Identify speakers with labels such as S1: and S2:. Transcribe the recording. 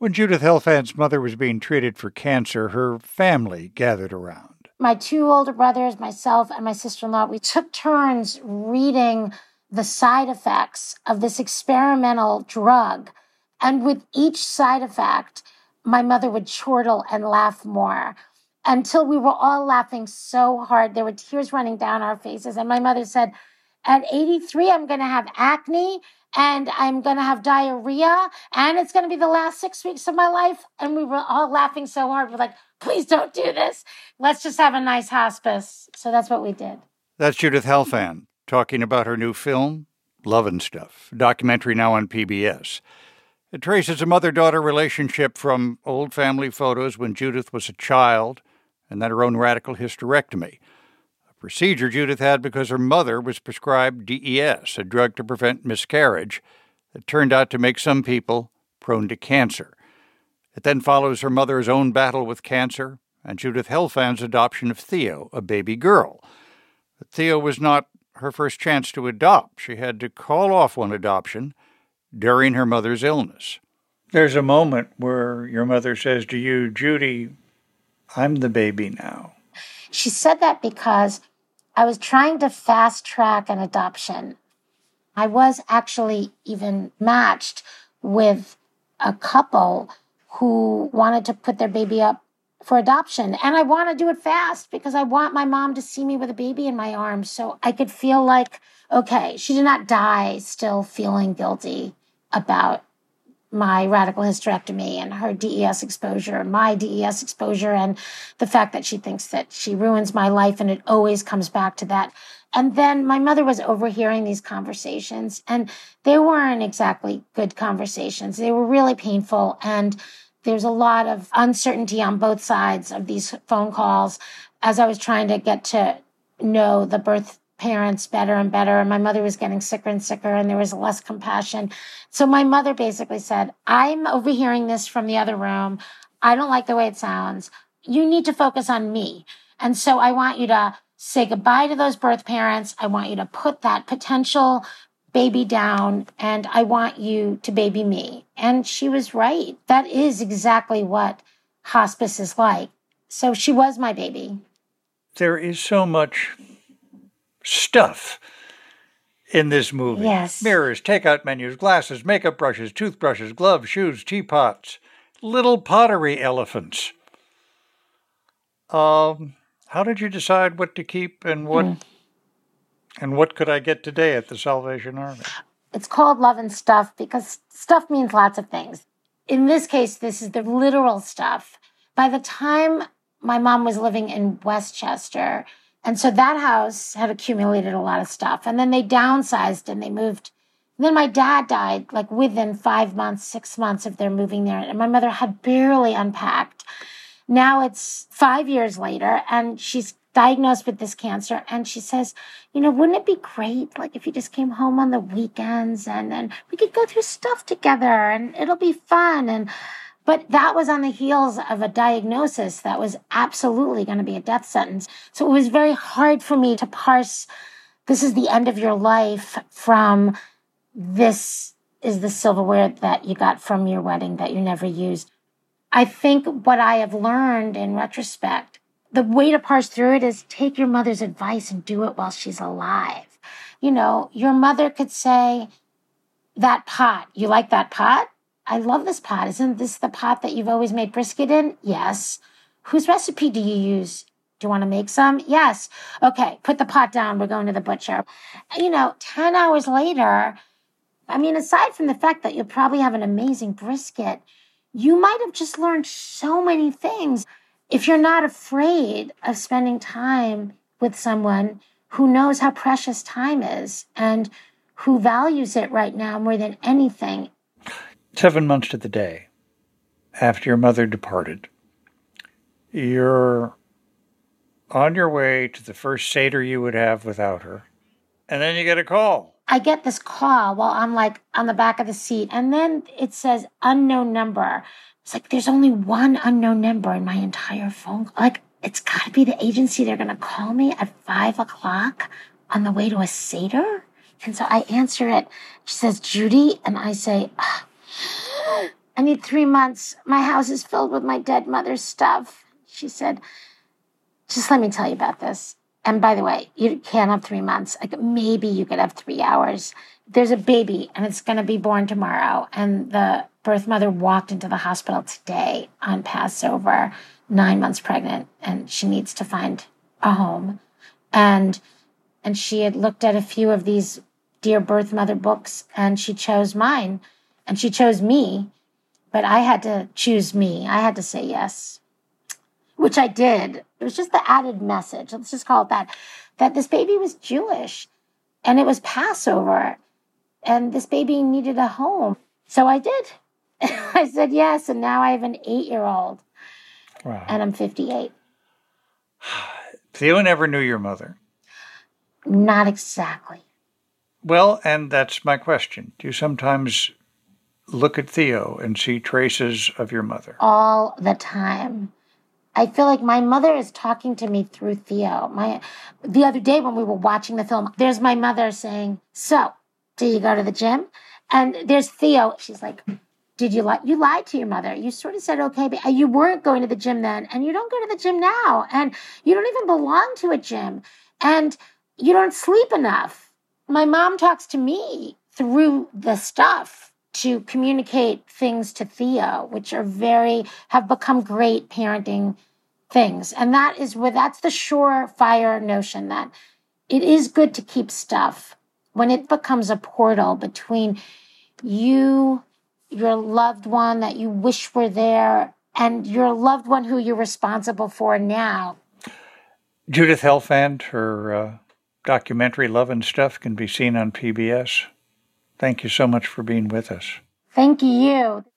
S1: When Judith Helfand's mother was being treated for cancer, her family gathered around.
S2: My two older brothers, myself, and my sister-in-law, we took turns reading the side effects of this experimental drug. And with each side effect, my mother would chortle and laugh more until we were all laughing so hard. There were tears running down our faces. And my mother said, at 83, I'm going to have acne and I'm going to have diarrhea and it's going to be the last 6 weeks of my life. And we were all laughing so hard. We're like, please don't do this. Let's just have a nice hospice. So that's what we did.
S1: That's Judith Helfand talking about her new film, Lovin' Stuff, a documentary now on PBS. It traces a mother-daughter relationship from old family photos when Judith was a child and then her own radical hysterectomy, a procedure Judith had because her mother was prescribed DES, a drug to prevent miscarriage that turned out to make some people prone to cancer. It then follows her mother's own battle with cancer and Judith Helfand's adoption of Theo, a baby girl. But Theo was not her first chance to adopt. She had to call off one adoption during her mother's illness. There's a moment where your mother says to you, Judy, I'm the baby now.
S2: She said that because I was trying to fast track an adoption. I was actually even matched with a couple who wanted to put their baby up for adoption. And I want to do it fast because I want my mom to see me with a baby in my arms so I could feel like, okay, she did not die still feeling guilty about my radical hysterectomy and her DES exposure, my DES exposure, and the fact that she thinks that she ruins my life, and it always comes back to that. And then my mother was overhearing these conversations, and they weren't exactly good conversations. They were really painful, and there's a lot of uncertainty on both sides of these phone calls as I was trying to get to know the birth parents better and better. And my mother was getting sicker and sicker and there was less compassion. So my mother basically said, I'm overhearing this from the other room. I don't like the way it sounds. You need to focus on me. And so I want you to say goodbye to those birth parents. I want you to put that potential baby down and I want you to baby me. And she was right. That is exactly what hospice is like. So she was my baby.
S1: There is so much stuff in this movie.
S2: Yes.
S1: Mirrors, takeout menus, glasses, makeup brushes, toothbrushes, gloves, shoes, teapots, little pottery elephants. How did you decide what to keep and what and what could I get today at the Salvation Army?
S2: It's called Lovin' Stuff because stuff means lots of things. In this case, this is the literal stuff. By the time my mom was living in Westchester, and so that house had accumulated a lot of stuff. And then they downsized and they moved. And then my dad died like within 5 months, 6 months of their moving there. And my mother had barely unpacked. Now it's 5 years later and she's diagnosed with this cancer. And she says, wouldn't it be great like if you just came home on the weekends and then we could go through stuff together and it'll be fun. But that was on the heels of a diagnosis that was absolutely going to be a death sentence. So it was very hard for me to parse, this is the end of your life from this is the silverware that you got from your wedding that you never used. I think what I have learned in retrospect, the way to parse through it is take your mother's advice and do it while she's alive. Your mother could say, that pot, you like that pot? I love this pot. Isn't this the pot that you've always made brisket in? Yes. Whose recipe do you use? Do you want to make some? Yes. Okay, put the pot down. We're going to the butcher. 10 hours later, aside from the fact that you'll probably have an amazing brisket, you might have just learned so many things. If you're not afraid of spending time with someone who knows how precious time is and who values it right now more than anything.
S1: 7 months to the day after your mother departed, you're on your way to the first Seder you would have without her, and then you get a call.
S2: I get this call while I'm on the back of the seat, and then it says unknown number. It's like there's only one unknown number in my entire phone. It's got to be the agency. They're going to call me at 5:00 on the way to a Seder. And so I answer it. She says, Judy, and I say, I need 3 months. My house is filled with my dead mother's stuff. She said, just let me tell you about this. And by the way, you can't have 3 months. Like maybe you could have 3 hours. There's a baby and it's going to be born tomorrow. And the birth mother walked into the hospital today on Passover, 9 months pregnant, and she needs to find a home. And she had looked at a few of these Dear Birth Mother books, and she chose mine. And she chose me, but I had to choose me. I had to say yes, which I did. It was just the added message, let's just call it that this baby was Jewish, and it was Passover, and this baby needed a home. So I did. I said yes, and now I have an 8-year-old. Wow. And I'm 58.
S1: Theo never knew your mother.
S2: Not exactly.
S1: Well, and that's my question. Do you sometimes look at Theo and see traces of your mother?
S2: All the time. I feel like my mother is talking to me through Theo. The other day when we were watching the film, there's my mother saying, so, do you go to the gym? And there's Theo. She's like, did you lie? You lied to your mother. You sort of said, okay, but you weren't going to the gym then, and you don't go to the gym now, and you don't even belong to a gym, and you don't sleep enough. My mom talks to me through the stuff to communicate things to Theo, which have become great parenting things. And that's the surefire notion that it is good to keep stuff when it becomes a portal between you, your loved one that you wish were there, and your loved one who you're responsible for now.
S1: Judith Helfand, her documentary Love and Stuff can be seen on PBS. Thank you so much for being with us.
S2: Thank you.